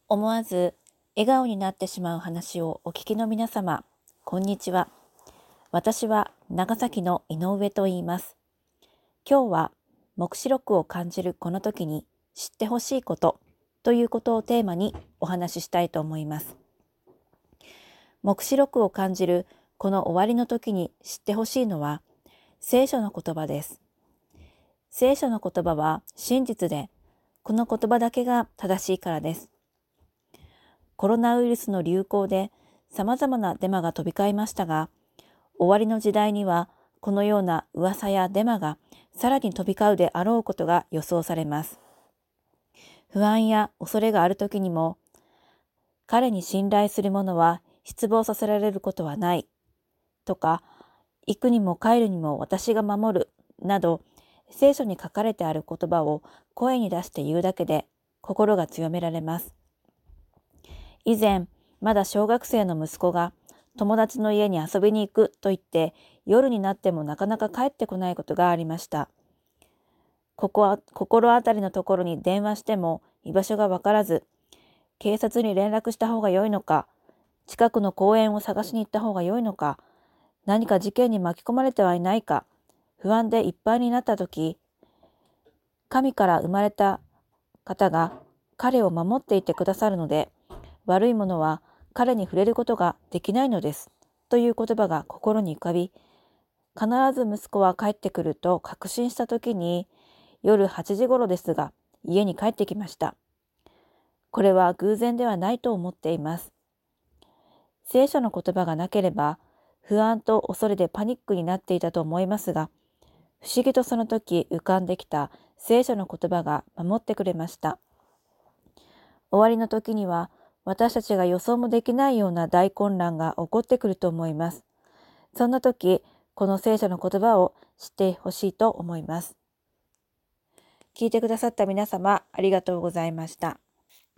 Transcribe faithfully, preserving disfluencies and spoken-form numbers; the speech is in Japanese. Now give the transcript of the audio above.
思わず笑顔になってしまう話をお聞きの皆様、こんにちは。私は長崎の井上と言います。今日は黙示録を感じるこの時に知ってほしいことということをテーマにお話ししたいと思います。黙示録を感じるこの終わりの時に知ってほしいのは聖書の言葉です。聖書の言葉は真実で、この言葉だけが正しいからです。コロナウイルスの流行で様々なデマが飛び交いましたが、終わりの時代にはこのような噂やデマがさらに飛び交うであろうことが予想されます。不安や恐れがあるときにも、彼に信頼する者は失望させられることはないとか、行くにも帰るにも私が守るなど、聖書に書かれてある言葉を声に出して言うだけで心が強められます。以前、まだ小学生の息子が友達の家に遊びに行くと言って夜になってもなかなか帰ってこないことがありました。ここは心当たりのところに電話しても居場所がわからず、警察に連絡した方が良いのか、近くの公園を探しに行った方が良いのか、何か事件に巻き込まれてはいないか、不安でいっぱいになったとき、神から生まれた方が彼を守っていてくださるので、悪いものは彼に触れることができないのですという言葉が心に浮かび、必ず息子は帰ってくると確信したときに、夜はちじ頃ですが家に帰ってきました。これは偶然ではないと思っています。聖書の言葉がなければ不安と恐れでパニックになっていたと思いますが、不思議とその時浮かんできた聖書の言葉が守ってくれました。終わりの時には私たちが予想もできないような大混乱が起こってくると思います。そんな時、この聖書の言葉を知ってほしいと思います。聞いてくださった皆様、ありがとうございました。